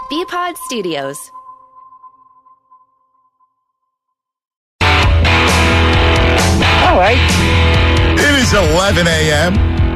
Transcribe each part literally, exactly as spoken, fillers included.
B-Pod Studios. All right. It is eleven a.m.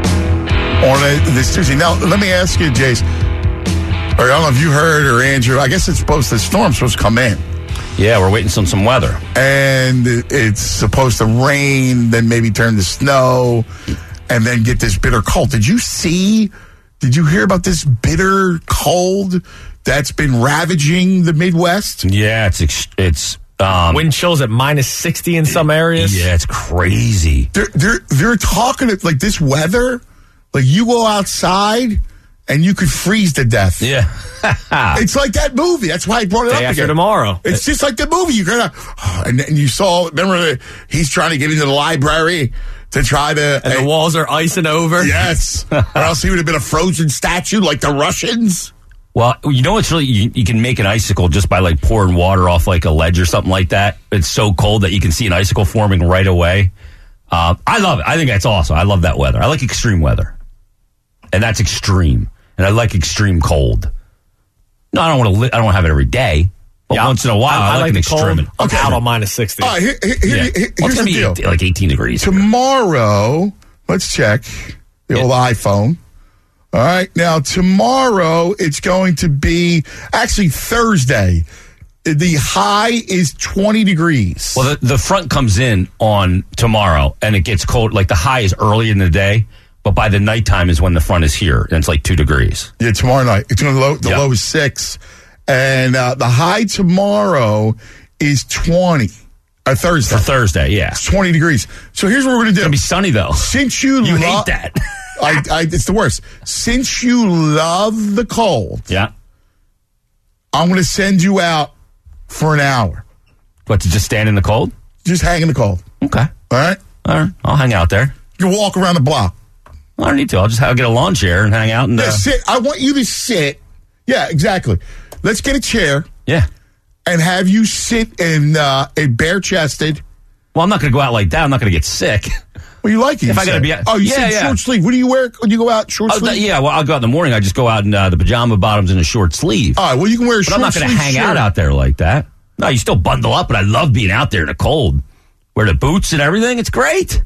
on a, this Tuesday. Now, let me ask you, Jace, or I don't know if you heard or Andrew, I guess it's supposed to, the storm's supposed to come in. Yeah, we're waiting on some weather. And it's supposed to rain, then maybe turn to snow, and then get this bitter cold. Did you see, did you hear about this bitter cold that's been ravaging the Midwest? Yeah, it's ex- it's um, wind chills at minus sixty in some areas. Yeah, it's crazy. They're they're they're talking it like this weather, like you go outside and you could freeze to death. Yeah, it's like that movie. That's why I brought it Day up after again. Tomorrow. It's just like the movie. You're gonna, and, and you saw. Remember, he's trying to get into the library to try to, and the walls are icing over. Yes, or else he would have been a frozen statue like the Russians. Well, you know what's really, you, you can make an icicle just by like pouring water off like a ledge or something like that. It's so cold that you can see an icicle forming right away. Uh, I love it. I think that's awesome. I love that weather. I like extreme weather. And that's extreme. And I like extreme cold. No, I don't want to, li- I don't want to have it every day. But yeah, once in a while, I, I, I like, like an the extreme. cold. I'm Okay. out on minus sixty. All right, here, here, Yeah. here, here, Well, here's it's the gonna deal. be like eighteen degrees. Tomorrow, let's check the Yeah. old iPhone. All right. Now, tomorrow, it's going to be actually Thursday. The high is twenty degrees. Well, the, the front comes in on tomorrow, and it gets cold. Like the high is early in the day, but by the nighttime is when the front is here, and it's like two degrees. Yeah, tomorrow night. It's going to low. The Yeah. low is six, and uh, the high tomorrow is twenty. Uh, Thursday. For Thursday, yeah. It's twenty degrees. So here's what we're going to do. It's going to be sunny, though. Since you You lo- hate that. I, I, it's the worst. Since you love the cold, Yeah. I'm going to send you out for an hour. What, to just stand in the cold? Just hang in the cold. Okay. All right? All right. I'll hang out there. You can walk around the block. I don't need to. I'll just I'll get a lawn chair and hang out. And, uh, Yeah, sit. I want you to sit. Yeah, exactly. Let's get a chair yeah. and have you sit in, uh, in bare chested. Well, I'm not going to go out like that. I'm not going to get sick. Well, you like it. If you I gotta said. be out- Oh, you Yeah, said yeah. short sleeve. What do you wear when you go out? Short Oh, sleeve? th- yeah, well, I'll go out in the morning. I just go out in uh, the pajama bottoms and a short sleeve. All right, well, you can wear a but short I'm not going to sleeve hang shirt. out out there like that. No, you still bundle up, but I love being out there in the cold. Wear the boots and everything. It's great.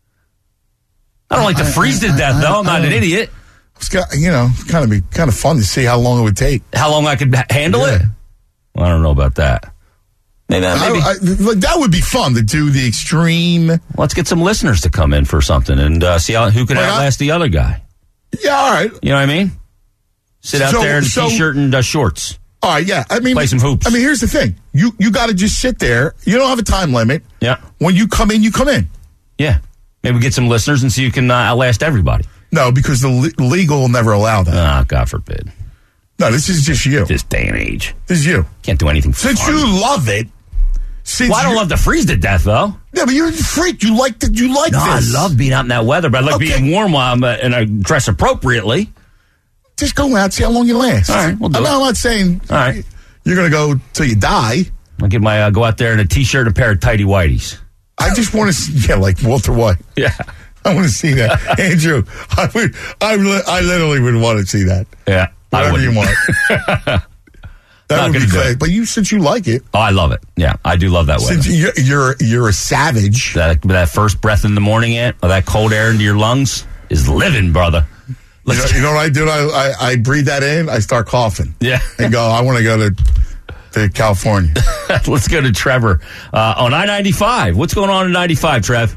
I don't like to freeze to death, though. I'm not an idiot. It's got, you know, it's kind of be kind of fun to see how long it would take. How long I could h- handle Yeah. it? Well, I don't know about that. Maybe, uh, maybe. I, I, like, that would be fun to do the extreme. Let's get some listeners to come in for something and uh, see how, who can Like, I- outlast the other guy. Yeah, all right. You know what I mean? Sit out So- there in a so- t-shirt and uh, shorts. All right, yeah. I mean, Play some hoops. I mean, here's the thing: you you got to just sit there. You don't have a time limit. Yeah. When you come in, you come in. Yeah. Maybe get some listeners and see who can uh, outlast everybody. No, because the le- legal will never allow that. Ah, God forbid. No, this is just you. This day and age. This is you. Can't do anything Since fun. you love it. Since Well, I don't you- love to freeze to death, though. Yeah, but you're a freak. You like that. You like No, I this. love being out in that weather, but I like Okay. being warm while I'm, uh, and I dress appropriately. Just go out, see how long you last. All right, we'll do I'm, it. not, I'm not saying All right. you're going to go till you die. I'll get my, uh, go out there in a t-shirt and a pair of tighty whities. I just want to, yeah, like Walter White. Yeah. I want to see that, Andrew. I would, I, li- I literally would want to see that. Yeah. I Whatever you wouldn't. want. That Not would be gonna do great. it. But you, since you like it, Oh, I love it. Yeah, I do love that weather. since you're you're, you're a savage. That, that first breath in the morning, Ant, or that cold air into your lungs is living, brother. You know, you know what I do? I, I I breathe that in. I start coughing. Yeah. and go. I want to go to to California. Let's go to Trevor uh, on I ninety-five. What's going on in ninety-five, Trev?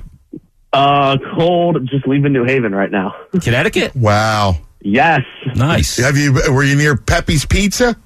Uh, cold. Just leaving New Haven right now. Connecticut? Wow. Yes, Nice. Have you? Were you near Pepe's Pizza?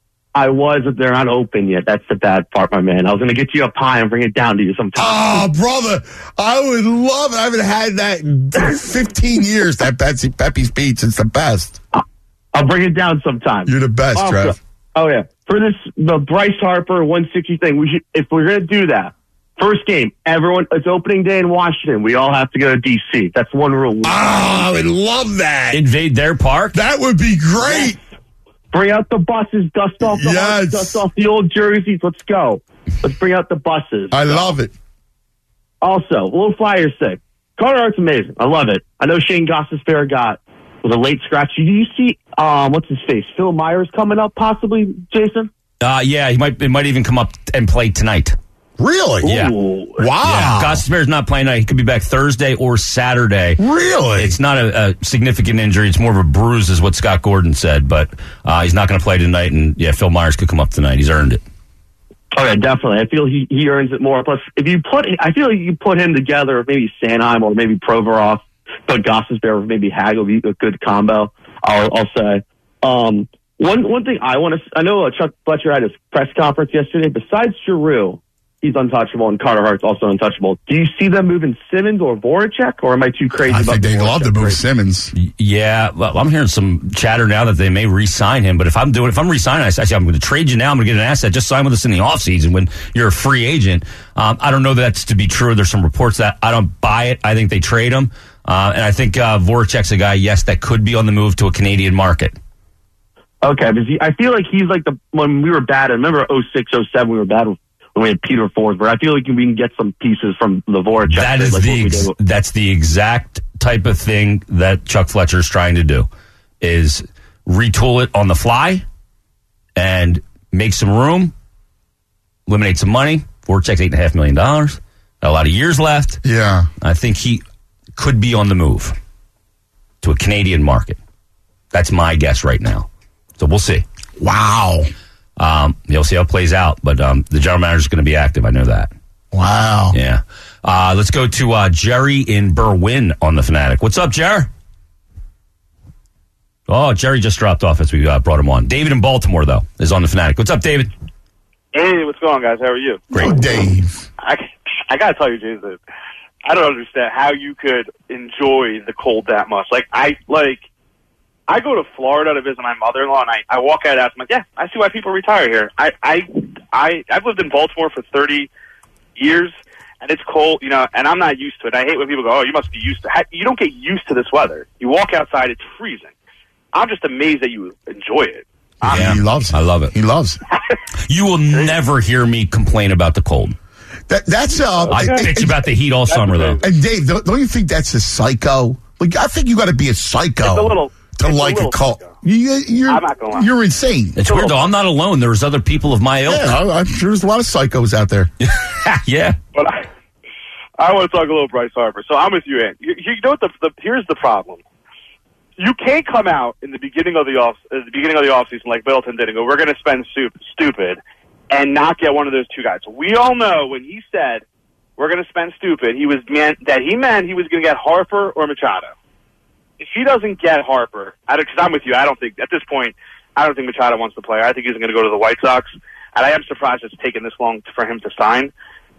I was, but they're not open yet. That's the bad part, my man. I was going to get you a pie and bring it down to you sometime. Oh, brother, I would love it. I haven't had that in fifteen years. That Betsy Pepe's Pizza. It's the best. I'll bring it down sometime. You're the best, Also- Trev. Oh yeah, for this the Bryce Harper one sixty thing. We should, if we're going to do that, first game, everyone. It's opening day in Washington. We all have to go to D C. That's one rule. Oh, I would love that. Invade their park? That would be great. Bring out the buses, dust off the Yes. hearts, dust off the old jerseys. Let's go. Let's bring out the buses. I love it. Also, a little Flyers thing. Carter Hart's amazing. I love it. I know Shane Goss is fair got. with a late scratch. Do you see um, what's his face? Phil Myers coming up, possibly, Jason? Uh, yeah, he might. It might even come up and play tonight. Really? Yeah. Ooh. Wow. Yeah. Gostisbehere's not playing tonight. He could be back Thursday or Saturday. Really? It's not a, a significant injury. It's more of a bruise, is what Scott Gordon said. But uh, he's not going to play tonight. And yeah, Phil Myers could come up tonight. He's earned it. Okay, definitely. I feel he, he earns it more. Plus, if you put, I feel like you put him together, maybe Sanheim or maybe Provorov, but Gostisbehere or maybe Hagel would be a good combo. I'll, I'll say. Um, one one thing I want to, I know uh, Chuck Fletcher had his press conference yesterday. Besides Giroux, he's untouchable, and Carter Hart's also untouchable. Do you see them moving Simmons or Voracek, or am I too crazy? I about think the they love Voracek to move trade? Simmons. Yeah, well, I'm hearing some chatter now that they may re-sign him. But if I'm doing, if I'm re-signing, I say I'm going to trade you now. I'm going to get an asset. Just sign with us in the offseason when you're a free agent. Um, I don't know that that's to be true. There's some reports that I don't buy it. I think they trade him, uh, and I think uh, Voracek's a guy, yes, that could be on the move to a Canadian market. Okay, because he, I feel like he's like the when we were bad. I remember oh six, oh seven, we were bad with, when we had Peter Forsberg. I feel like we can get some pieces from the Voracek. That is like the ex- that's the exact type of thing that Chuck Fletcher is trying to do, is retool it on the fly and make some room, eliminate some money. Voracek's eight and a half million dollars. Got a lot of years left. Yeah. I think he could be on the move to a Canadian market. That's my guess right now. So we'll see. Wow. Um, you'll see how it plays out, but um, the general manager is going to be active. I know that. Wow. Yeah. Uh, let's go to uh, Jerry in Berwyn on the Fanatic. What's up, Jerry? Oh, Jerry just dropped off as we uh, brought him on. David in Baltimore, though, is on the Fanatic. What's up, David? Hey, what's going on, guys? How are you? Great. Oh, Dave. I, I got to tell you, Jason, I don't understand how you could enjoy the cold that much. Like, I, like... I go to Florida to visit my mother-in-law, and I, I walk out of that, I'm like, yeah, I see why people retire here. I, I, I, I've lived in Baltimore for thirty years, and it's cold, you know, and I'm not used to it. I hate when people go, oh, you must be used to it. You don't get used to this weather. You walk outside, it's freezing. I'm just amazed that you enjoy it. Yeah, He loves it. I love it. He loves it. You will never hear me complain about the cold. That, that's uh, I and- bitch about the heat all summer, though. And Dave, don't don't you think that's a psycho? Like, I think you got to be a psycho It's a little... to it's like a, a little cold. psycho. You, you're, I'm not gonna lie. you're insane. It's weird, though. I'm not alone. There's other people of my ilk. Yeah, I- I'm sure there's a lot of psychos out there. Yeah. But I, I want to talk a little Bryce Harper. So I'm with you, Ann. You, you know what the, the here's the problem. You can't come out in the beginning of the off at the beginning of the offseason like Middleton did and go, we're going to spend soup, stupid, and not get one of those two guys. We all know when he said we're going to spend stupid, he was meant that he meant he was going to get Harper or Machado. If he doesn't get Harper, because I'm with you, I don't think at this point I don't think Machado wants to play. I think he's going to go to the White Sox, and I am surprised it's taken this long for him to sign.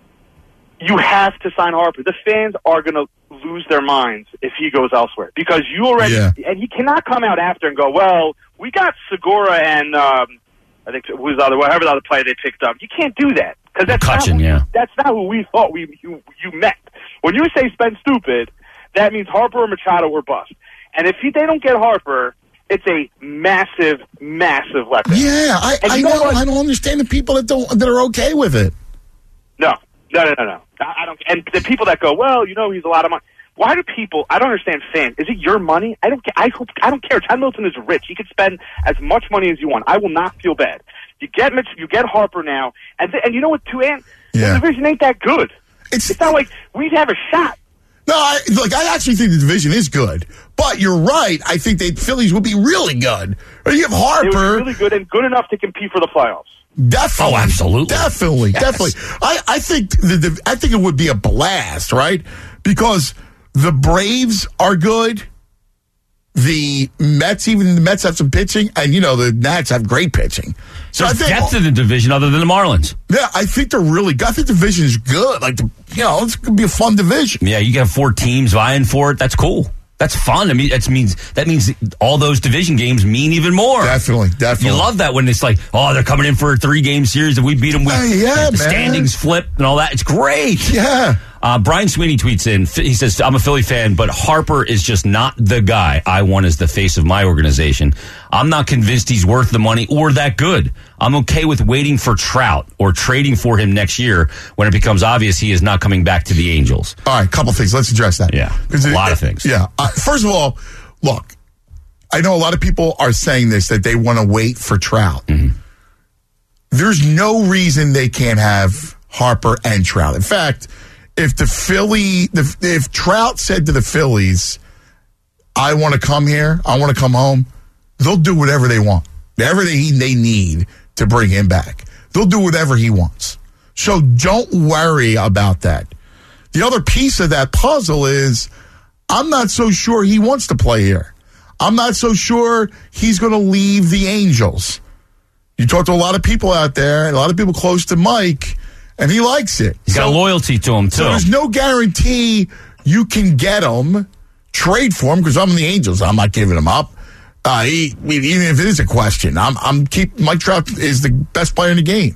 You have to sign Harper. The fans are going to lose their minds if he goes elsewhere because you already Yeah. and he cannot come out after and go, well, we got Segura and um, I think who's the other whatever the other player they picked up. You can't do that because that's not McCutchen, who, yeah. that's not who we thought we you, you meant. When you say spend stupid, that means Harper or Machado were bust. And if he, they don't get Harper, it's a massive, massive letdown. Yeah, I, And I you know know. what? I don't understand the people that don't that are okay with it. No, no, no, no, no. I I don't. And the people that go, well, you know, he's a lot of money. Why do people? I don't understand. Fans, is it your money? I don't. ca- I hope. I don't care. John Milton is rich. He could spend as much money as you want. I will not feel bad. You get Mitch. You get Harper now, and th- and you know what? Too, Ant, Yeah. the division ain't that good. It's, It's not like we'd have a shot. no, I, look, I actually think the division is good, but you're right. I think the Phillies would be really good. Or you have It was Harper, really good and good enough to compete for the playoffs. definitely, Oh, absolutely. definitely, Yes. definitely. I, I think the, the I think it would be a blast, right? Because the Braves are good. The Mets, even the Mets have some pitching, and you know the Nats have great pitching. So There's I think, depth in the division other than the Marlins. yeah, I think they're really good. I think the division is good. Like, the, you know, it's gonna be a fun division. Yeah, you got four teams vying for it. That's cool. That's fun. I mean, that means that means all those division games mean even more. Definitely, definitely. You love that when it's like, oh, they're coming in for a three-game series and we beat them. We, Uh, yeah, the man. standings flip and all that. It's great. Yeah. Uh, Brian Sweeney tweets in. He says, I'm a Philly fan, but Harper is just not the guy I want as the face of my organization. I'm not convinced he's worth the money or that good. I'm okay with waiting for Trout or trading for him next year when it becomes obvious he is not coming back to the Angels. All right, couple things. Let's address that. Yeah, 'Cause a it- lot of things. Yeah. Uh, first of all, look, I know a lot of people are saying this, that they want to wait for Trout. Mm-hmm. There's no reason they can't have Harper and Trout. In fact, if the Philly, the, if Trout said to the Phillies, I want to come here, I want to come home, they'll do whatever they want. Whatever they, they need to bring him back. They'll do whatever he wants. So don't worry about that. The other piece of that puzzle is I'm not so sure he wants to play here. I'm not so sure he's going to leave the Angels. You talk to a lot of people out there, and a lot of people close to Mike, and he likes it. He's so, got loyalty to him, too. So there's no guarantee you can get him, trade for him, because I'm in the Angels. I'm not giving him up. Uh, he, even if it is a question, I'm, I'm keep Mike Trout is the best player in the game.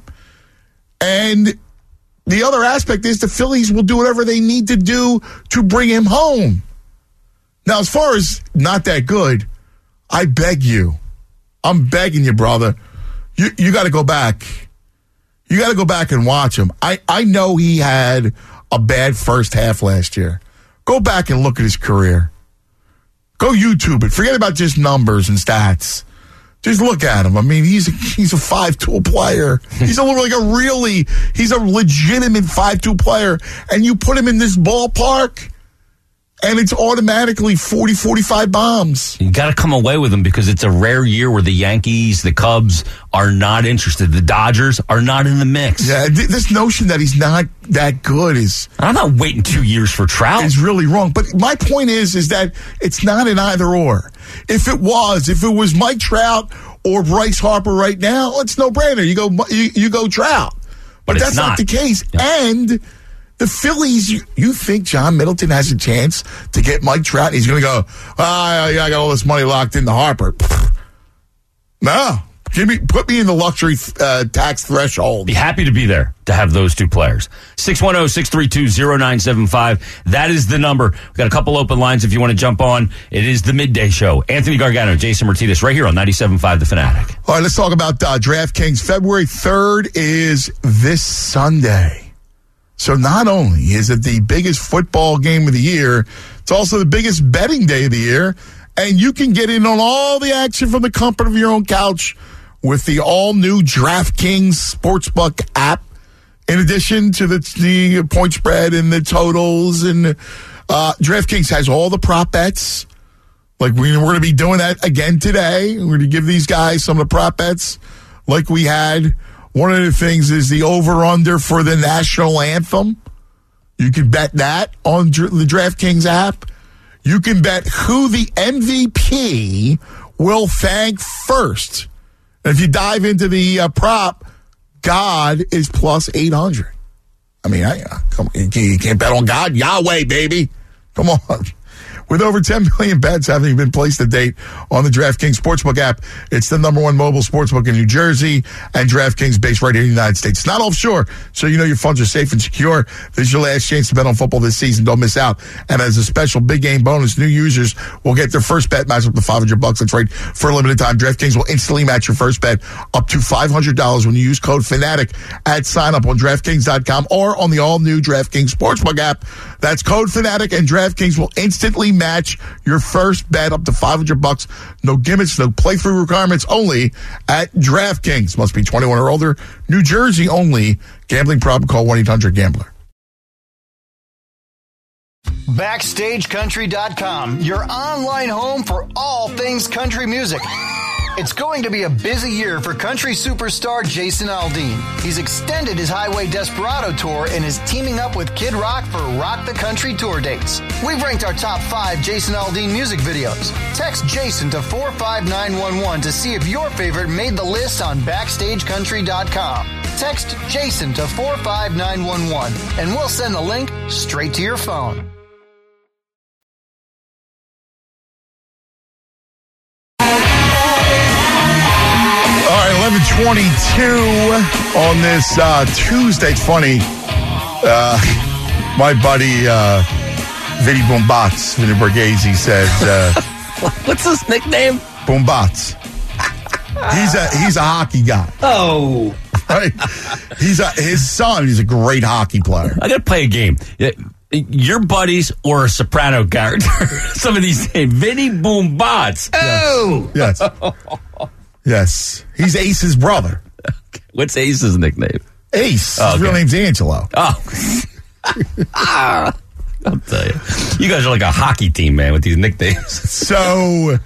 And the other aspect is the Phillies will do whatever they need to do to bring him home. Now, as far as not that good, I beg you, I'm begging you, brother, you you got to go back. You got to go back and watch him. I, I know he had a bad first half last year. Go back and look at his career. Go YouTube it. Forget about just numbers and stats. Just look at him. I mean, he's a, he's a five-tool player. He's a like a really, he's a legitimate five-tool player. And you put him in this ballpark, and it's automatically forty, forty-five bombs. You got to come away with them because it's a rare year where the Yankees, the Cubs are not interested. The Dodgers are not in the mix. Yeah, th- this notion that he's not that good is... I'm not waiting two years for Trout. Is really wrong. But my point is, is that it's not an either or. If it was, if it was Mike Trout or Bryce Harper right now, it's no brainer. You go, you, you go Trout. But, but that's not. not the case. Yeah. And the Phillies, you, you think John Middleton has a chance to get Mike Trout? He's going to go, ah, I got all this money locked into Harper. No. Give me, put me in the luxury uh, tax threshold. Be happy to be there to have those two players. six one zero, six three two, zero nine seven five. That is the number. We've got a couple open lines if you want to jump on. It is the Midday Show. Anthony Gargano, Jason Martinez, right here on ninety-seven point five The Fanatic. All right, let's talk about uh, DraftKings. February third is this Sunday. So not only is it the biggest football game of the year, it's also the biggest betting day of the year. And you can get in on all the action from the comfort of your own couch with the all-new DraftKings Sportsbook app. In addition to the, the point spread and the totals, and uh, DraftKings has all the prop bets. Like we, we're going to be doing that again today. We're going to give these guys some of the prop bets like we had. One of the things is the over-under for the national anthem. You can bet that on the DraftKings app. You can bet who the M V P will thank first. And if you dive into the uh, prop, God is plus eight hundred. I mean, I, uh, come, you can't bet on God. Yahweh, baby. Come on. With over ten million bets having been placed to date on the DraftKings Sportsbook app, it's the number one mobile sportsbook in New Jersey, and DraftKings based right here in the United States. It's not offshore, so you know your funds are safe and secure. This is your last chance to bet on football this season. Don't miss out. And as a special big game bonus, new users will get their first bet matched up to five hundred bucks. That's right. For a limited time, DraftKings will instantly match your first bet up to five hundred dollars when you use code FANATIC at sign up on DraftKings dot com or on the all-new DraftKings Sportsbook app. That's code FANATIC, and DraftKings will instantly match your first bet up to five hundred bucks. No gimmicks, no playthrough requirements, only at DraftKings. Must be twenty-one or older. New Jersey only. Gambling problem, call one eight hundred gambler. Backstage Country dot com, your online home for all things country music. It's going to be a busy year for country superstar Jason Aldean. He's extended his Highway Desperado tour and is teaming up with Kid Rock for Rock the Country tour dates. We've ranked our top five Jason Aldean music videos. Text Jason to four five nine one one to see if your favorite made the list on Backstage Country dot com. Text Jason to four five nine one one and we'll send the link straight to your phone. eleven twenty-two on this uh, Tuesday. It's funny. Uh, my buddy uh, Vinny Boombots, Vinny Borghese, said, uh, "What's his nickname?" Boombots. He's a he's a hockey guy. Oh, right. He's a his son. He's a great hockey player. I got to play a game. your buddies or a Soprano character. Some of these names. Vinny Boom Bots. Oh! Yes. Yes. He's Ace's brother. What's Ace's nickname? Ace. Oh, His real okay. name's Angelo. Oh. I'll tell you. You guys are like a hockey team, man, with these nicknames. So,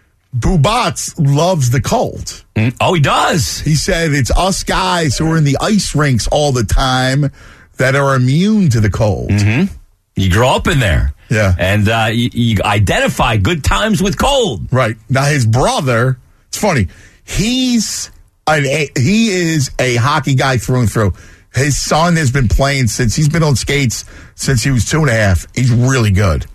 Bubats loves the cold. Mm, oh, he does. He said it's us guys who are in the ice rinks all the time that are immune to the cold. Mm-hmm. You grow up in there. Yeah. And uh, you, you identify good times with cold. Right. Now, his brother, it's funny, he's an, a, he is a hockey guy through and through. His son has been playing since he's been on skates since he was two and a half. He's really good.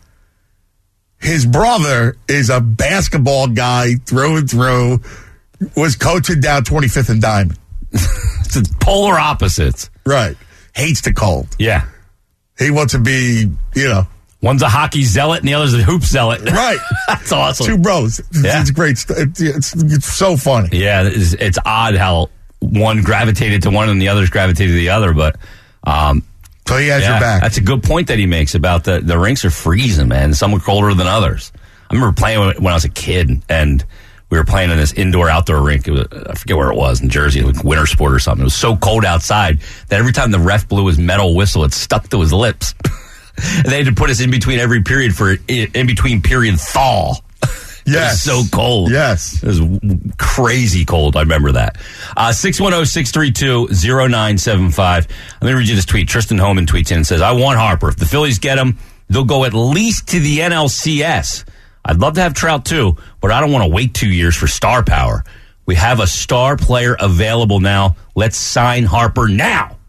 His brother is a basketball guy through and through, was coaching down twenty-fifth and Diamond. It's polar opposites. Right. Hates the cold. Yeah. He wants to be, you know. One's a hockey zealot and the other's a hoop zealot. Right. That's awesome. Two bros. Yeah. It's great. It's, it's, it's so funny. Yeah, it's, it's odd how one gravitated to one and the other's gravitated to the other, but um, so he has yeah, your back. That's a good point that he makes about the, the rinks are freezing, man. Some are colder than others. I remember playing when, when I was a kid, and we were playing in this indoor-outdoor rink. It was, I forget where it was, in Jersey, like winter sport or something. It was so cold outside that every time the ref blew his metal whistle, it stuck to his lips. And they had to put us in between every period for in between period thaw. Yes. It was so cold. Yes. It was crazy cold. I remember that. Uh, six one zero, six three two, zero nine seven five. Let me read you this tweet. Tristan Homan tweets in and says, I want Harper. If the Phillies get him, they'll go at least to the N L C S. I'd love to have Trout too, but I don't want to wait two years for star power. We have a star player available now. Let's sign Harper now.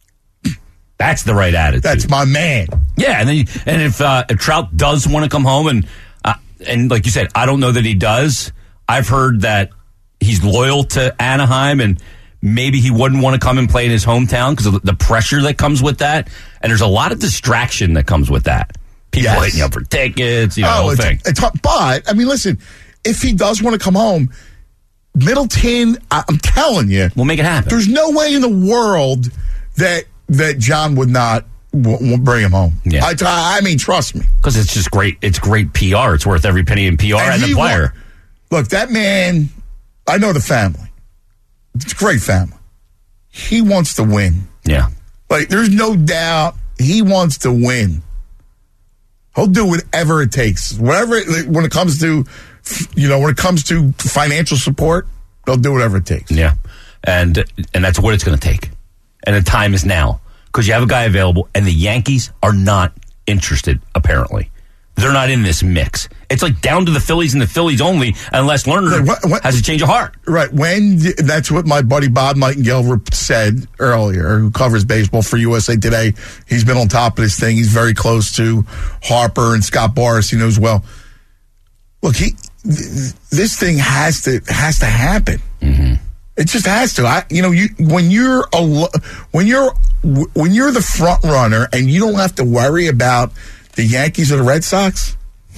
That's the right attitude. That's my man. Yeah, and then you, and if, uh, if Trout does want to come home and uh, and like you said, I don't know that he does. I've heard that he's loyal to Anaheim and maybe he wouldn't want to come and play in his hometown because of the pressure that comes with that. And there's a lot of distraction that comes with that. People Yes. hitting you up for tickets, you know, the Oh, whole it's, thing. it's hard. But, I mean, listen, if he does want to come home, Middleton, I, I'm telling you, We'll make it happen. there's no way in the world that that John would not w- w- bring him home. Yeah. I, I mean, trust me. Because it's just great. It's great P R. It's worth every penny in P R and, he the player. wa- look, that man, I know the family. It's a great family. He wants to win. Yeah. Like, there's no doubt he wants to win. He'll do whatever it takes. Whatever, it, when it comes to, you know, when it comes to financial support, they'll do whatever it takes. Yeah. And and that's what it's going to take. And the time is now. Because you have a guy available, and the Yankees are not interested, apparently. They're not in this mix. It's like down to the Phillies and the Phillies only, unless Lerner Like, what- what- has a change of heart. Right. When that's what my buddy Bob Nightingale said earlier, who covers baseball for U S A Today. He's been on top of this thing. He's very close to Harper and Scott Boras. He knows well. Look, he th- this thing has to has to happen. Mm-hmm. It just has to. I, you know, you when you're a, when you're when you're the front runner and you don't have to worry about the Yankees or the Red Sox.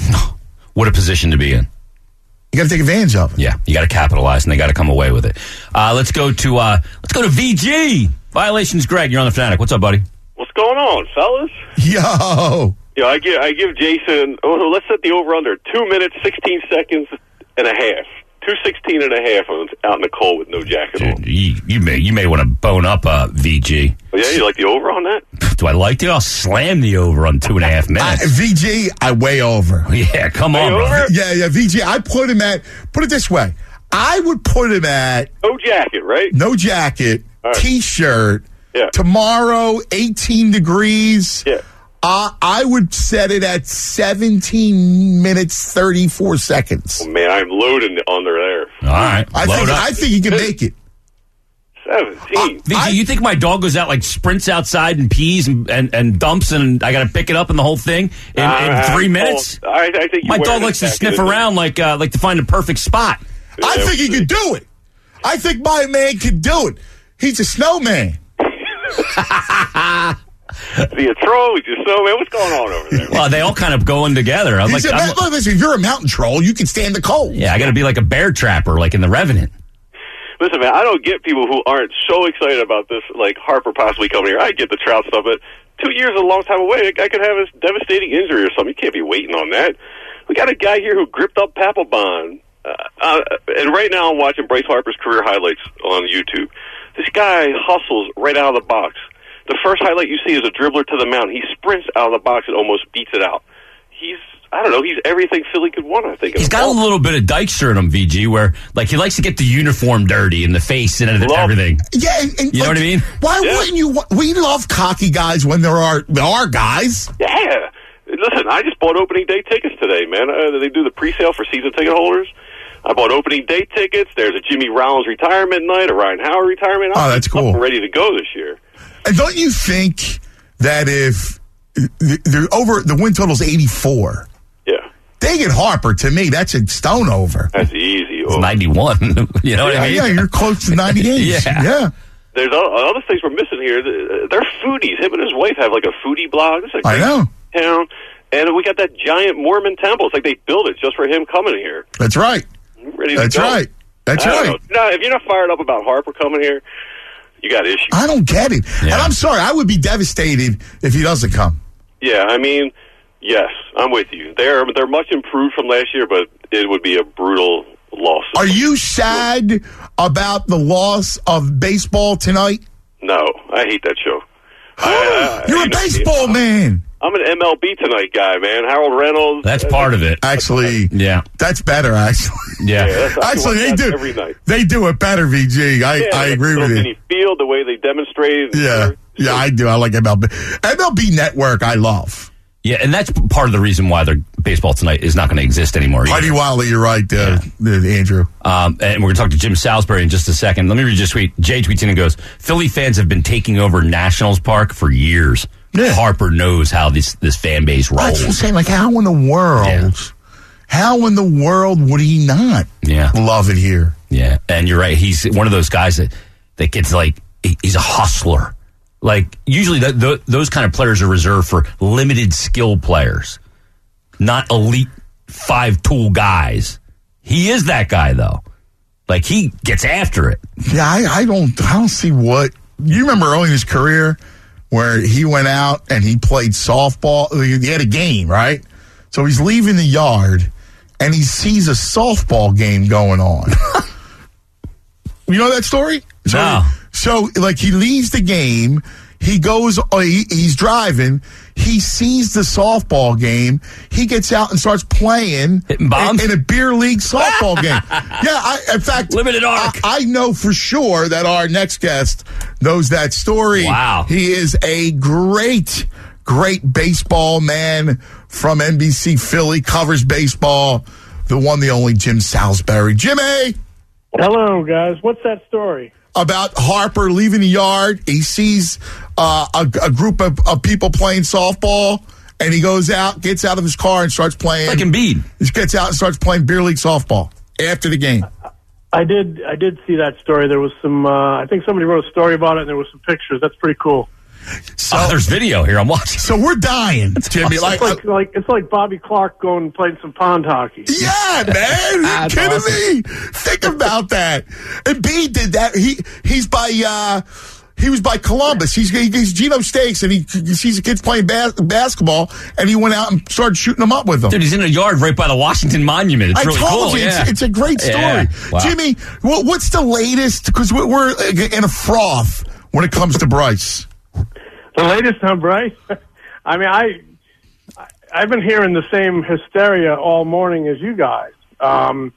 What a position to be in. You got to take advantage of it. Yeah, you got to capitalize, and they got to come away with it. Uh, let's go to uh, let's go to V G. Violations, Greg. You're on the Fanatic. What's up, buddy? What's going on, fellas? Yo, Yeah, I give I give Jason. Oh, let's set the over under two minutes, sixteen seconds and a half. Two sixteen and a half out in the cold with no jacket Dude, on. you, you may you may want to bone up uh, V G. Oh, yeah, you like the over on that? Do I like to? I'll slam the over on two and a half I, minutes. V G, I way over. Yeah, come on, Way bro. over? Yeah, yeah, V G. I put him at, put it this way. I would put him at No jacket, right? no jacket, All right. T-shirt. Yeah. Tomorrow, eighteen degrees. Yeah. Uh, I would set it at seventeen minutes, thirty-four seconds. Oh, man, I'm loading under there. All right, I load think, up. I think he can make it. Seventeen. V G, I- you think my dog goes out like sprints outside and pees and, and, and dumps and I got to pick it up and the whole thing in, Uh, in three oh, minutes? I, I think My you're dog wearing likes a to jacket, sniff isn't he? around like uh, like to find a perfect spot. I Yeah, think he could do it. I think my man could do it. He's a snowman. Is he a troll? Is he a snowman? What's going on over there? Well, they all kind of going together. I'm like, He's a, I'm- look, listen, if you're a mountain troll, you can stand the cold. yeah, I got to be like a bear trapper, like in The Revenant. Listen, man, I don't get people who aren't so excited about this, like Harper possibly coming here. I get the Trout stuff, but two years is a long time away. A guy could have a devastating injury or something. You can't be waiting on that. We got a guy here who gripped up Papelbon. Uh, uh, and right now I'm watching Bryce Harper's career highlights on YouTube. This guy hustles right out of the box. The first highlight you see is a dribbler to the mound. He sprints out of the box and almost beats it out. He's, I don't know, he's everything Philly could want, I think. He's got a little bit of Dykstra in him, V G, where like he likes to get the uniform dirty in the face and everything. Yeah, and, and, you know like, what I mean? Why yeah. wouldn't you? We love cocky guys when there are there are guys. Yeah. Listen, I just bought opening day tickets today, man. Uh, they do the pre-sale for season ticket holders. I bought opening day tickets. There's a Jimmy Rollins retirement night, a Ryan Howard retirement. I'm Oh, that's cool. ready to go this year. And don't you think that if the over the win total's eighty-four, Yeah. they get Harper, to me, that's a stone over. That's easy. It's Oh. ninety-one. You know what Yeah, I mean? yeah, you're close to ninety games. Yeah. yeah. There's other things we're missing here. They're foodies. Him and his wife have like a foodie blog. This is a I great know. town. And we got that giant Mormon temple. It's like they built it just for him coming here. That's right. Ready That's to go. right. That's I don't right. know. No, if you're not fired up about Harper coming here, you got issues. I don't get it. Yeah. And I'm sorry, I would be devastated if he doesn't come. Yeah, I mean, yes, I'm with you. They're they're much improved from last year, but it would be a brutal loss. Are you sad about the loss of baseball tonight? No, I hate that show. I, I, You're I a hate it. baseball man. I'm an M L B Tonight guy, man. Harold Reynolds. That's part of it. Actually, Yeah. that's better, actually. Yeah. Yeah, that's Actually, they do. every night. They do it better, V G. I, Yeah, I like agree little with you. mini field, the way they demonstrate. Yeah, yeah, I do. I like M L B. M L B Network, I love. Yeah, and that's part of the reason why their baseball tonight is not going to exist anymore. either. Heidi Wiley, you're right, uh, uh, Andrew. Um, and we're going to talk to Jim Salisbury in just a second. Let me read your tweet. Jay tweets in and goes, Philly fans have been taking over Nationals Park for years. Yeah. Harper knows how this, this fan base That's what I'm rolls. saying. Like, how in the world, Yeah. how in the world would he not Yeah. love it here? Yeah, and you're right. He's one of those guys that, that gets like, he- he's a hustler. Like, usually th- th- those kind of players are reserved for limited skill players, not elite five-tool guys. He is that guy, though. Like, he gets after it. Yeah, I, I don't, I don't see what. You remember early in his career where he went out and he played softball. He had a game, right? So he's leaving the yard and he sees a softball game going on. You know that story? So, No. so like he leaves the game, he goes, uh, he, he's driving, he sees the softball game, he gets out and starts playing Hitting bombs? in, in a beer league softball game. Yeah, I, in fact, Limited arc. I, I know for sure that our next guest knows that story. Wow. He is a great, great baseball man from N B C Philly, covers baseball, the one, the only Jim Salisbury. Jimmy! Hello, guys. What's that story? About Harper leaving the yard. He sees uh, a, a group of, of people playing softball, and he goes out, gets out of his car, and starts playing. Like Embiid. He gets out and starts playing beer league softball after the game. I did. I did see that story. There was some. Uh, I think somebody wrote a story about it, and there was some pictures. That's pretty cool. So, Oh, there's video here. I'm watching. so we're dying, Jimmy. awesome. Like, It's like, like it's like Bobby Clark going and playing some pond hockey. yeah, man. You That's kidding awesome. me? Think about that. And B did that. He he's by uh he was by Columbus. He's he's Geno Stakes, and he, he sees the kids playing bas- basketball, and he went out and started shooting them up with them. Dude, he's in a yard right by the Washington Monument. It's I really told cool. you, yeah. it's, it's a great story. Yeah. Wow. Jimmy, what, what's the latest? Because we're, we're in a froth when it comes to Bryce. The latest on Bryce. I mean, I I've been hearing the same hysteria all morning as you guys. Um,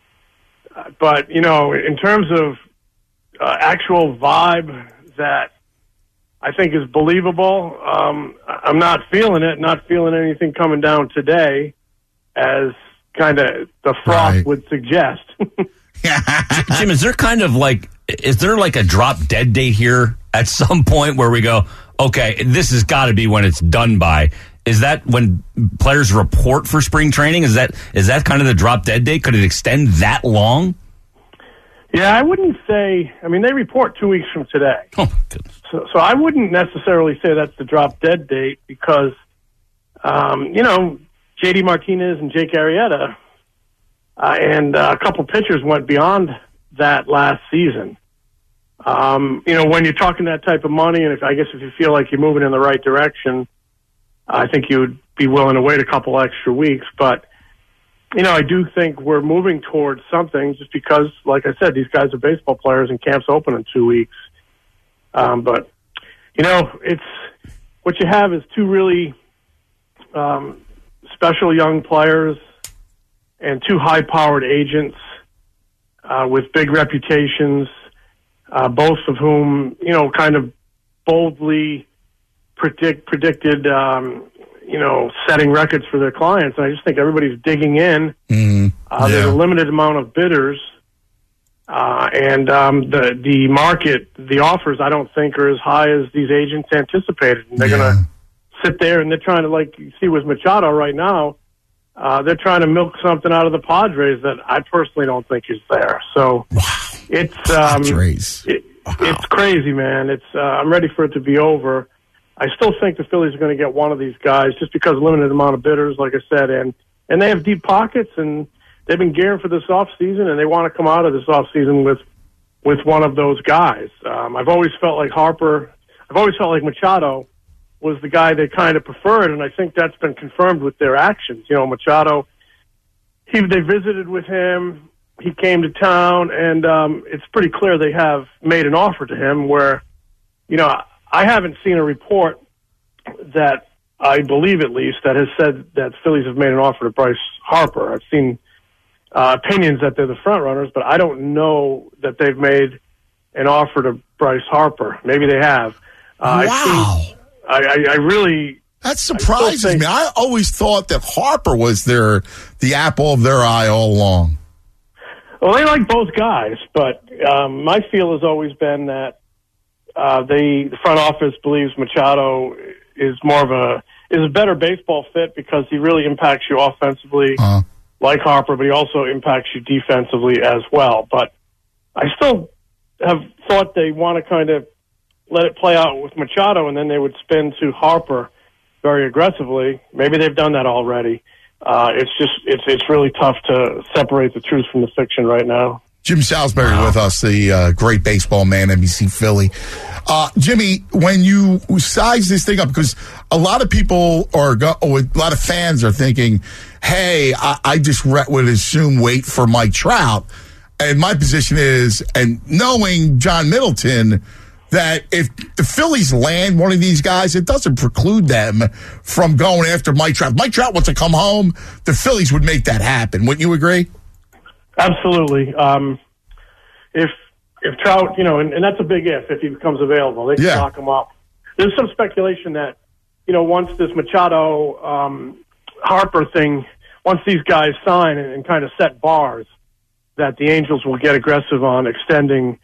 but you know, in terms of uh, actual vibe that I think is believable, um, I'm not feeling it. Not feeling anything coming down today, as kind of the froth Right. would suggest. Jim, is there kind of like, is there like a drop dead date here at some point where we go, okay, this has got to be when it's done by? Is that when players report for spring training? Is that is that kind of the drop dead date? Could it extend that long? Yeah, I wouldn't say. I mean, they report two weeks from today. Oh, my goodness. So, so I wouldn't necessarily say that's the drop dead date because, um, you know, J D Martinez and Jake Arrieta uh, and uh, a couple pitchers went beyond that last season. Um, you know, when you're talking that type of money, and if, I guess if you feel like you're moving in the right direction, I think you would be willing to wait a couple extra weeks. But, you know, I do think we're moving towards something just because, like I said, these guys are baseball players and camp's open in two weeks. Um, but, you know, it's what you have is two really um, special young players and two high-powered agents uh, with big reputations, uh, both of whom, you know, kind of boldly predict predicted, um, you know, setting records for their clients. And I just think everybody's digging in. Mm-hmm. Uh, Yeah. There's a limited amount of bidders. Uh, and um, the the market, the offers, I don't think are as high as these agents anticipated. And they're Yeah. going to sit there and they're trying to, like you see with Machado right now, uh, they're trying to milk something out of the Padres that I personally don't think is there. So Wow. it's um, Padres. it, Wow. it's crazy, man. It's uh, I'm ready for it to be over. I still think the Phillies are going to get one of these guys just because of limited amount of bidders, like I said, and and they have deep pockets and they've been gearing for this off season, and they want to come out of this off season with with one of those guys. Um, I've always felt like Harper. I've always felt like Machado was the guy they kind of preferred, and I think that's been confirmed with their actions. You know, Machado, he they visited with him. He came to town, and um, it's pretty clear they have made an offer to him where, you know, I haven't seen a report that I believe at least that has said that Phillies have made an offer to Bryce Harper. I've seen uh, opinions that they're the front runners, but I don't know that they've made an offer to Bryce Harper. Maybe they have. Uh, Wow. I've seen, I, I, I really. That surprises I think- me. I always thought that Harper was their the apple of their eye all along. Well, they like both guys, but um, my feel has always been that uh, they, the front office believes Machado is more of a is a better baseball fit because he really impacts you offensively, Uh, like Harper, but he also impacts you defensively as well. But I still have thought they want to kind of let it play out with Machado, and then they would spin to Harper very aggressively. Maybe they've done that already. Uh, it's just it's it's really tough to separate the truth from the fiction right now. Jim Salisbury with us, the uh, great baseball man, N B C Philly. Uh, Jimmy, when you size this thing up, because a lot of people are, go, or a lot of fans are thinking, hey, I, I just re- would assume wait for Mike Trout. And my position is, and knowing John Middleton, that if the Phillies land one of these guys, it doesn't preclude them from going after Mike Trout. If Mike Trout wants to come home, the Phillies would make that happen. Wouldn't you agree? Absolutely. Um, if if Trout, you know, and, and that's a big if, if he becomes available, they can Yeah. lock him up. There's some speculation that, you know, once this Machado um, Harper thing, once these guys sign and, and kind of set bars, that the Angels will get aggressive on extending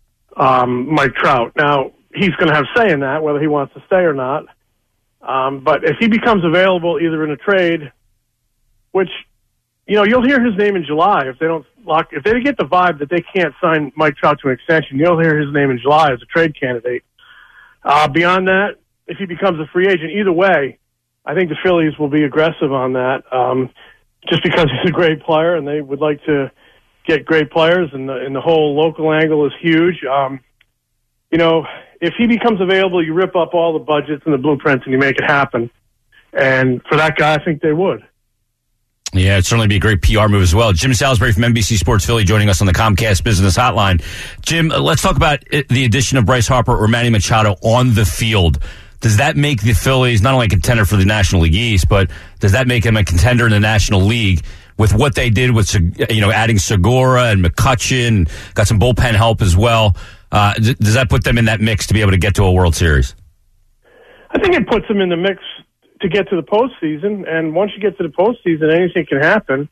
um, Mike Trout. Now, he's going to have say in that, whether he wants to stay or not. Um, but if he becomes available either in a trade, which, you know, you'll hear his name in July if they don't lock. If they get the vibe that they can't sign Mike Trout to an extension, you'll hear his name in July as a trade candidate. Uh, beyond that, if he becomes a free agent, either way, I think the Phillies will be aggressive on that, um, just because he's a great player and they would like to get great players, and the, and the whole local angle is huge. Um, you know, if he becomes available, you rip up all the budgets and the blueprints and you make it happen. And for that guy, I think they would. Yeah, it'd certainly be a great P R move as well. Jim Salisbury from N B C Sports Philly joining us on the Comcast Business Hotline. Jim, uh, let's talk about it, the addition of Bryce Harper or Manny Machado on the field. Does that make the Phillies not only a contender for the National League East, but does that make them a contender in the National League with what they did with, you know, adding Segura and McCutchen, got some bullpen help as well? Uh, d- does that put them in that mix to be able to get to a World Series? I think it puts them in the mix to get to the postseason, and once you get to the postseason, anything can happen.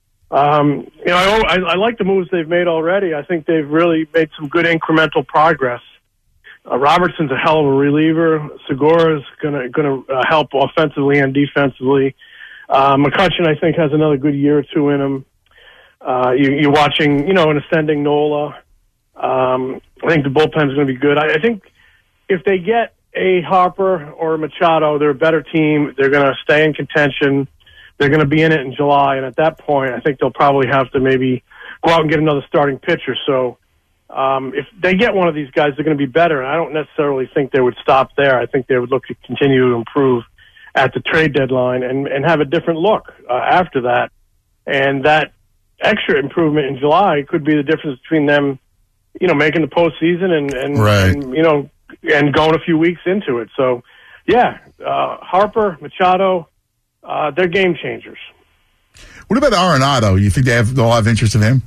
Um, you know, I, I, I like the moves they've made already. I think they've really made some good incremental progress. Uh, Robertson's a hell of a reliever. Segura's gonna gonna uh, help offensively and defensively. Uh, McCutchen, I think, has another good year or two in him. Uh, you, you're watching, you know, an ascending Nola. Um, I think the bullpen's going to be good. I, I think if they get a Harper or a Machado, they're a better team. They're going to stay in contention. They're going to be in it in July, and at that point, I think they'll probably have to maybe go out and get another starting pitcher. So um, if they get one of these guys, they're going to be better. And I don't necessarily think they would stop there. I think they would look to continue to improve at the trade deadline and, and have a different look uh, after that. And that extra improvement in July could be the difference between them, you know, making the postseason and, and, right. and you know, and going a few weeks into it. So, yeah, uh, Harper, Machado, uh, they're game changers. What about Arenado? You think they have they'll have interest in him?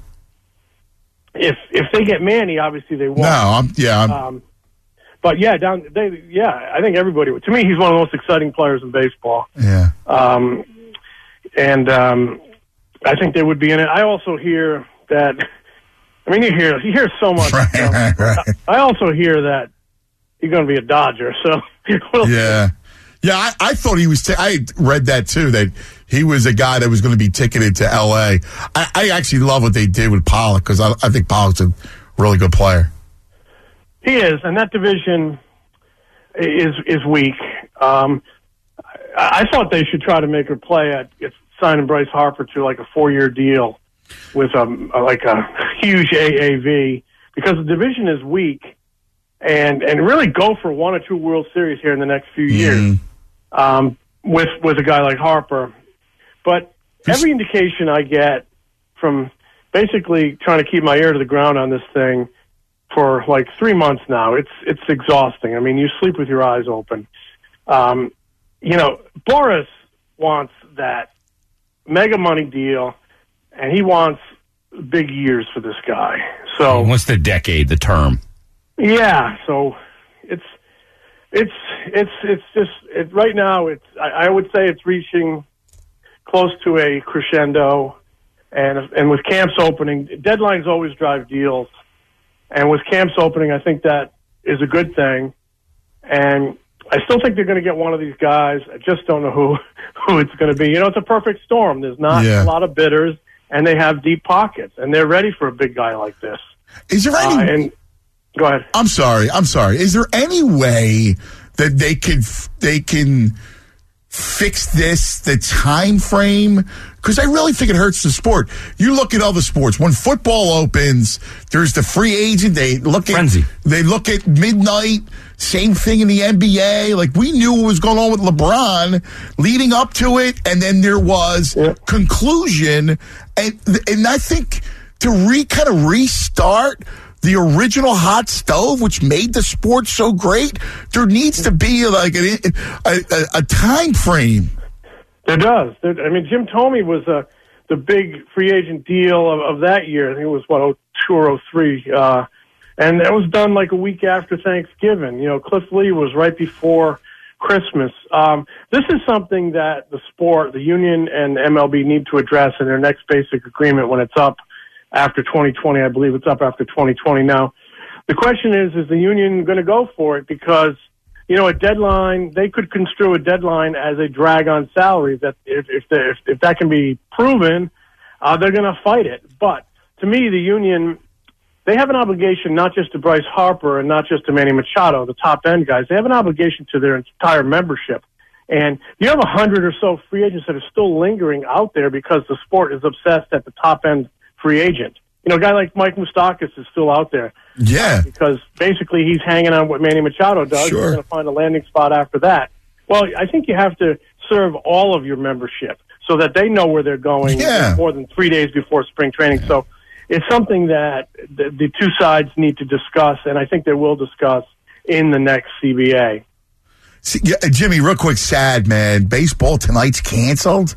If if they get Manny, obviously they won't. No, I'm, yeah. I'm, um, but yeah, down they yeah, I think everybody would. To me, he's one of the most exciting players in baseball. Yeah. Um, and um, I think they would be in it. I also hear that. I mean, you hear you hear so much. Right, stuff. right, right. I also hear that he's going to be a Dodger. So we'll yeah, yeah. I, I thought he was. T- I read that too. That he was a guy that was going to be ticketed to L A. I, I actually love what they did with Pollock because I, I think Pollock's a really good player. He is, and that division is is weak. Um, I, I thought they should try to make a play at, at signing Bryce Harper to like a four year deal with um like a huge A A V because the division is weak, and and really go for one or two World Series here in the next few years Mm. um, with with a guy like Harper. But every indication I get from basically trying to keep my ear to the ground on this thing for like three months now, it's it's exhausting. I mean, you sleep with your eyes open. Um, you know, Boris wants that mega money deal, and he wants big years for this guy. So what's the decade, the term? Yeah, so it's it's it's it's just it, right now. It's I, I would say it's reaching close to a crescendo, and and with camps opening, deadlines always drive deals, and with camps opening, I think that is a good thing, and I still think they're going to get one of these guys. I just don't know who who it's going to be. You know, it's a perfect storm. There's not Yeah. a lot of bidders, and they have deep pockets, and they're ready for a big guy like this. Is there any? Uh, and go ahead. I'm sorry. I'm sorry. Is there any way that they could they can fix this, the time frame? Because I really think it hurts the sport. You look at other sports. When football opens, there's the free agent. They look at Frenzy. They look at midnight. Same thing in the N B A. Like, we knew what was going on with LeBron leading up to it, and then there was Yeah. conclusion. And and I think to re kind of restart the original hot stove, which made the sport so great, there needs to be like a, a, a, a time frame. There does. There, I mean, Jim Thome was uh, the big free agent deal of, of that year. I think it was, what, oh two or oh three. Uh, and that was done like a week after Thanksgiving. You know, Cliff Lee was right before Christmas. Um, this is something that the sport, the union, and M L B need to address in their next basic agreement when it's up after twenty twenty. I believe it's up after twenty twenty now. The question is, is the union going to go for it? Because, you know, a deadline, they could construe a deadline as a drag on salaries. That if if, the, if, if that can be proven, uh, they're going to fight it. But to me, the union, they have an obligation not just to Bryce Harper and not just to Manny Machado, the top end guys. They have an obligation to their entire membership. And you have a hundred or so free agents that are still lingering out there because the sport is obsessed at the top end free agent. You know, a guy like Mike Moustakas is still out there. Yeah. Because basically he's hanging on what Manny Machado does. Sure. He's going to find a landing spot after that. Well, I think you have to serve all of your membership so that they know where they're going Yeah. more than three days before spring training. So it's something that the, the two sides need to discuss, and I think they will discuss in the next C B A. See, yeah, Jimmy, real quick, sad, man. Baseball tonight's canceled.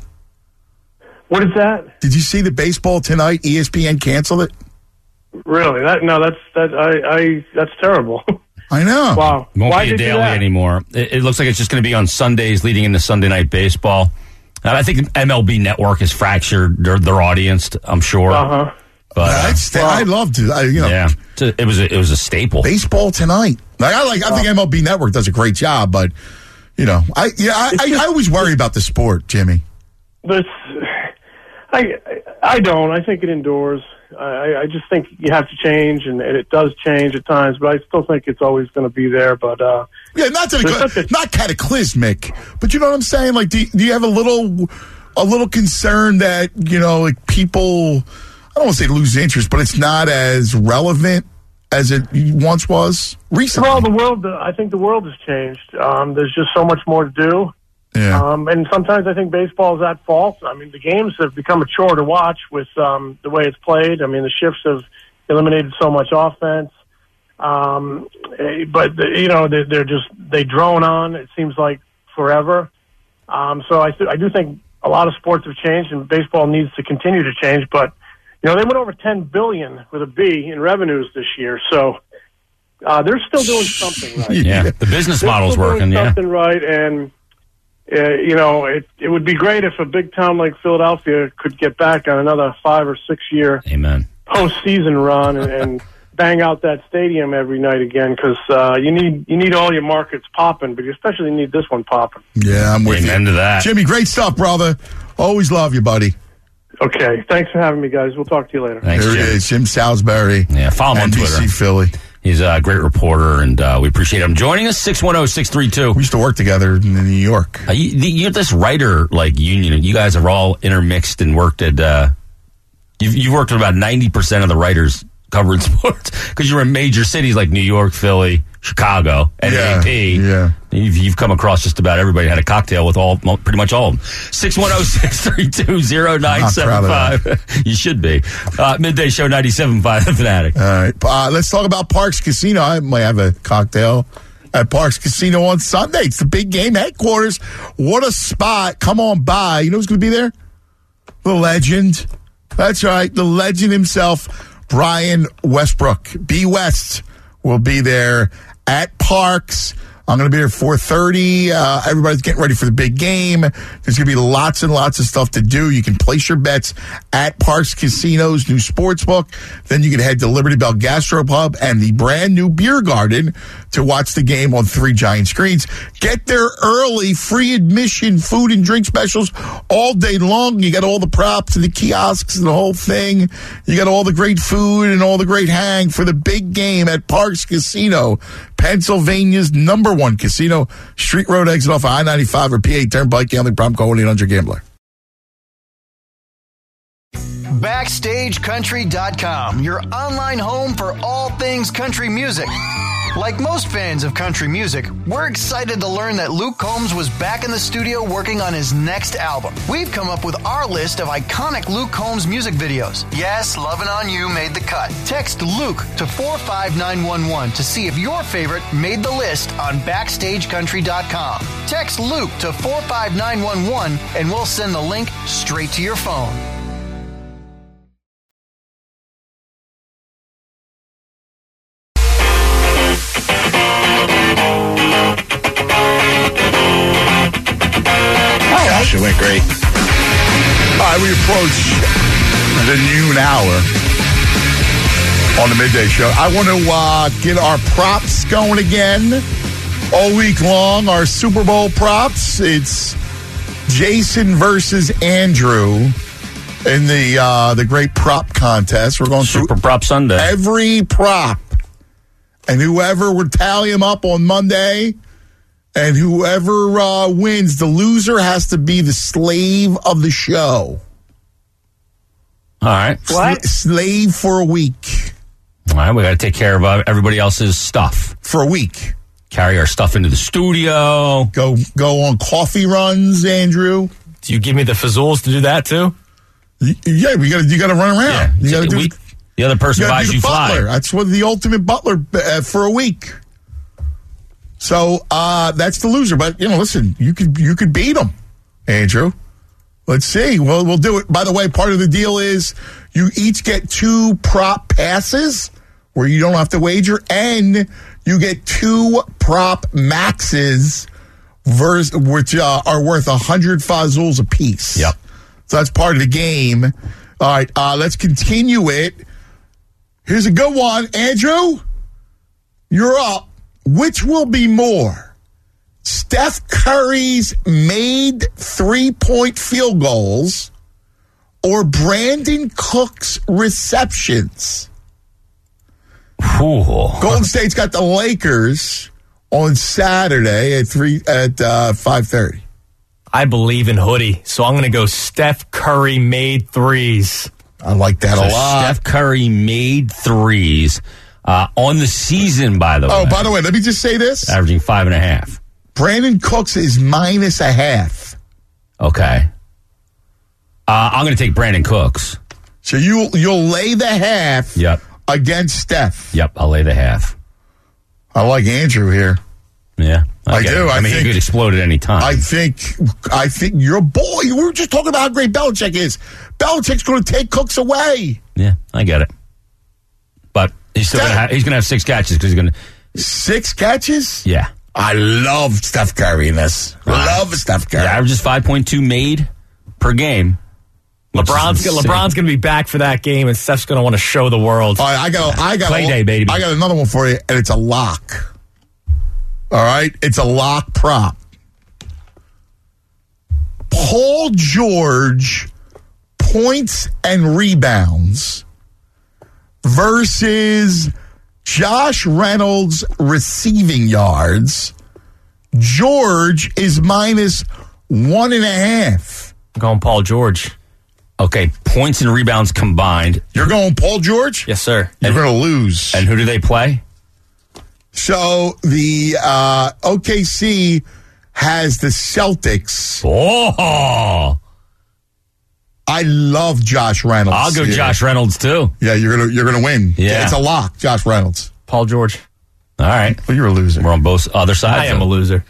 What is that? Did you see the baseball tonight? E S P N canceled it. Really? That no, that's that I, I that's terrible. I know. Wow. It won't Why be a did they do daily that? anymore. It, it looks like it's just going to be on Sundays leading into Sunday Night Baseball. And I think M L B Network has fractured their, their audience, I'm sure. Uh-huh. But, uh, I'd stay, I love to. I, you know, yeah, it was a, it was a staple. baseball tonight. Like I like. I think M L B Network does a great job, but you know, I yeah, I, I, I always worry about the sport, Jimmy. This, I I don't. I think it endures. I, I just think you have to change, and, and it does change at times. But I still think it's always going to be there. But uh, Yeah, not to There's such a- not cataclysmic, but you know what I'm saying. Like, do, do you have a little a little concern that you know, like people? I don't want to say lose interest, but it's not as relevant as it once was recently? Well, the world, uh, I think the world has changed. Um, there's just so much more to do. Yeah. Um, and sometimes I think baseball is at fault. I mean, the games have become a chore to watch with um, the way it's played. I mean, the shifts have eliminated so much offense. Um, but, the, you know, they're, they're just, they drone on, it seems like, forever. Um, so I, th- I do think a lot of sports have changed, and baseball needs to continue to change. But, you know, they went over ten billion dollars with a B in revenues this year. So uh, they're still doing something right. Yeah, the business They're model's still doing working, yeah. something right, and uh, you know, it it would be great if a big town like Philadelphia could get back on another five or six year Amen. postseason run and, and bang out that stadium every night again, because uh, you need you need all your markets popping, but you especially need this one popping. Yeah, I'm with Amen you. to that. Jimmy, great stuff, brother. Always love you, buddy. Okay, thanks for having me, guys. We'll talk to you later. Thanks, There Jim. it is, Jim Salisbury. Yeah, follow him on N B C Twitter. Philly. He's a great reporter, and uh, we appreciate him joining us. six one zero, six three two. We used to work together in New York. Uh, you, the- you're this writer like union. You guys are all intermixed and worked at. Uh, you've, you've worked with about ninety percent of the writers covering sports because you're in major cities like New York, Philly, Chicago, N A P. Yeah, yeah. You've, you've come across just about everybody. Had a cocktail with all, mo- pretty much all of them. six one zero, six three two, zero nine seven five. You should be. Uh, Midday Show ninety-seven point five, The Fanatic. All right. Uh, let's talk about Parks Casino. I might have a cocktail at Parks Casino on Sunday. It's the big game headquarters. What a spot. Come on by. You know who's going to be there? The legend. That's right. The legend himself, Brian Westbrook. B. West will be there at Parks. I'm going to be there at four thirty. Uh, everybody's getting ready for the big game. There's going to be lots and lots of stuff to do. You can place your bets at Parks Casino's new sportsbook. Then you can head to Liberty Bell Gastropub and the brand new Beer Garden to watch the game on three giant screens. Get there early. Free admission, food and drink specials all day long. You got all the props and the kiosks and the whole thing. You got all the great food and all the great hang for the big game at Parks Casino, Pennsylvania's number one casino. Street Road exit off of I ninety-five or P A Turnpike. Gambling problem, call one eight hundred gambler. Backstage Country dot com, your online home for all things country music. Like most fans of country music, we're excited to learn that Luke Combs was back in the studio working on his next album. We've come up with our list of iconic Luke Combs music videos. Yes, Lovin' On You made the cut. Text Luke to four five nine one one to see if your favorite made the list on Backstage Country dot com. Text Luke to four five nine one one and we'll send the link straight to your phone. It went great. All right, we approach the noon hour on the Midday Show. I want to uh, get our props going again all week long. Our Super Bowl props. It's Jason versus Andrew in the uh, the great prop contest. We're going Super through Prop Sunday. every prop, and whoever would tally them up on Monday. And whoever uh, wins, the loser has to be the slave of the show. All right. What? Sl- slave for a week. All right, we got to take care of uh, everybody else's stuff. For a week. Carry our stuff into the studio. Go go on coffee runs, Andrew. Do you give me the fazools to do that too? Y- Yeah, we got you got to run around. Yeah. You got to do. We- the other person you gotta buys be you the fly. butler. That's what the ultimate butler uh, for a week. So uh, that's the loser. But you know, listen, you could you could beat him, Andrew. Let's see. Well, we'll do it. By the way, part of the deal is you each get two prop passes where you don't have to wager, and you get two prop maxes, vers- which uh, are worth a hundred fazools apiece. Yep. So that's part of the game. All right, uh, let's continue it. Here's a good one, Andrew. You're up. Which will be more? Steph Curry's made three-point field goals or Brandon Cook's receptions? Ooh. Golden State's got the Lakers on Saturday at three at uh, five thirty. I believe in Hoodie, so I'm going to go Steph Curry made threes. I like that So a lot. Steph Curry made threes. Uh, on the season, by the way. Oh, by the way, let me just say this. Averaging five and a half. Brandon Cooks is minus a half. Okay. Uh, I'm going to take Brandon Cooks. So you, you'll lay the half Yep. against Steph. Yep, I'll lay the half. I like Andrew here. Yeah. I get do. it. I, I mean, think- he could explode at any time. I think I think your boy, we were just talking about how great Belichick is. Belichick's going to take Cooks away. yeah, I get it. But he's still That- gonna have, he's going to have six catches because he's going to. Six catches? Yeah. I love Steph Curry in this. I love Steph Curry. The average is five point two made per game. which LeBron's is go- insane. LeBron's going to be back for that game, and Steph's going to want to show the world. All right, I got I got Play a, day, baby. I got another one for you, and it's a lock. All right? It's a lock prop. Paul George points and rebounds versus Josh Reynolds receiving yards. George is minus one and a half. I'm going Paul George. Okay, points and rebounds combined. You're going Paul George? Yes, sir. You're going to lose. And who do they play? So the uh, O K C has the Celtics. Oh, I love Josh Reynolds. I'll go here. Josh Reynolds too. Yeah, you're gonna you're gonna win. Yeah. It's a lock, Josh Reynolds. Paul George. All right, Well, you're a loser. we're on both other sides. I am a loser.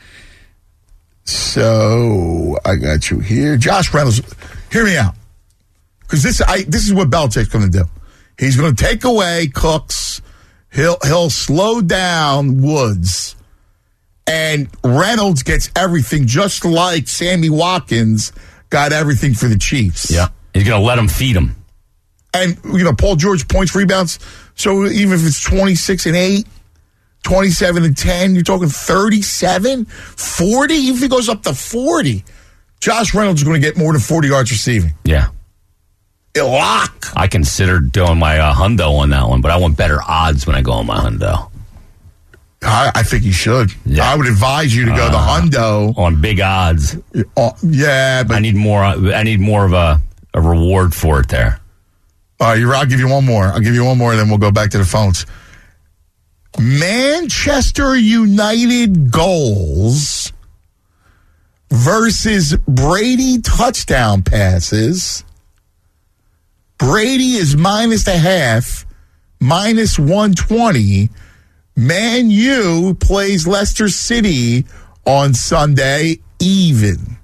So I got you here, Josh Reynolds. Hear me out, because this I this is what Belichick's going to do. He's going to take away Cooks. He'll he'll slow down Woods, and Reynolds gets everything, just like Sammy Watkins got everything for the Chiefs. Yeah, he's going to let him feed him. And, you know, Paul George points, rebounds. So even if it's twenty-six and eight, twenty-seven and ten, you're talking thirty-seven, forty. If he goes up to forty, Josh Reynolds is going to get more than forty yards receiving. Yeah, A lock. I considered doing my uh, hundo on that one, but I want better odds when I go on my hundo I, I think you should. Yeah. I would advise you to go the Uh, hundo. on big odds. Uh, yeah, but I need more. I need more of a, a reward for it there. all right, you're, I'll give you one more. I'll give you one more, and then we'll go back to the phones. Manchester United goals versus Brady touchdown passes. Brady is minus a half, minus one twenty. Man U plays Leicester City on Sunday, even.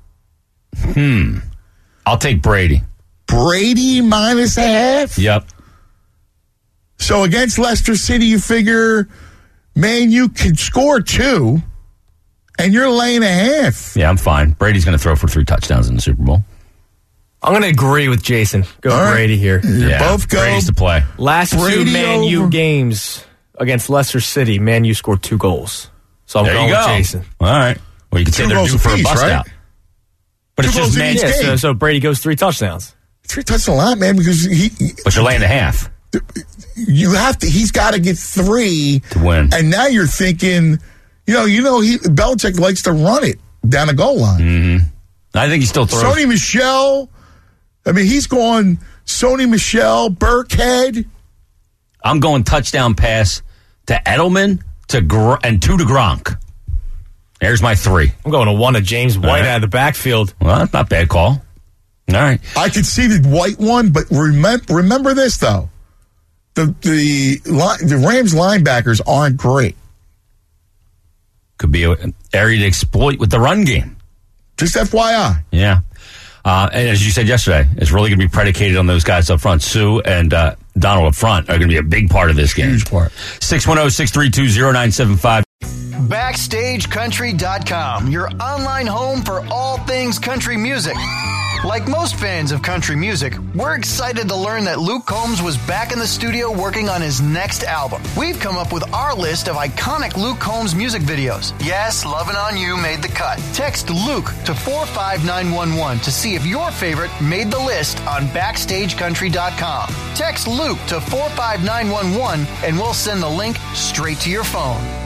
I'll take Brady. Brady minus a half? Yep. So against Leicester City, you figure, man, you can score two, and you're laying a half. Yeah, I'm fine. Brady's going to throw for three touchdowns in the Super Bowl. I'm going to agree with Jason. Go All right. Brady here. You Yeah, both go. Brady's to play. Last Brady two Man U over. games against Leicester City, Man U scored two goals. So I'm There going you go. with Jason. All right. Well, you can say Two they're goals due for a apiece, bust right? out. But Two it's goals just in man. each Yeah, game. so, so Brady goes three touchdowns. Three touchdowns a lot, man, because he, he But you're laying the half. you have to. He's got to get three To win. And now you're thinking, you know, you know, he Belichick likes to run it down the goal line. Mm-hmm. I think he still throws. Sony Michel. I mean, he's going Sony Michel, Burkhead. I'm going touchdown pass to Edelman to Gr- and two to Gronk. There's my three. I'm going to one of James White right. out of the backfield. Well, that's not a bad call. All right. I could see the white one, but remember, remember this though: the the li- the Rams linebackers aren't great. Could be an area to exploit with the run game. Just F Y I. Yeah. Uh, and as you said yesterday, it's really going to be predicated on those guys up front. Sue and uh, Donald up front are going to be a big part of this game. Huge part. six one zero, six three two, zero nine seven five. Backstage Country dot com, your online home for all things country music. Like most fans of country music, we're excited to learn that Luke Combs was back in the studio working on his next album. We've come up with our list of iconic Luke Combs music videos. Yes, Lovin' On You made the cut. Text Luke to four five nine one one to see if your favorite made the list on Backstage Country dot com. Text Luke to four five nine one one and we'll send the link straight to your phone.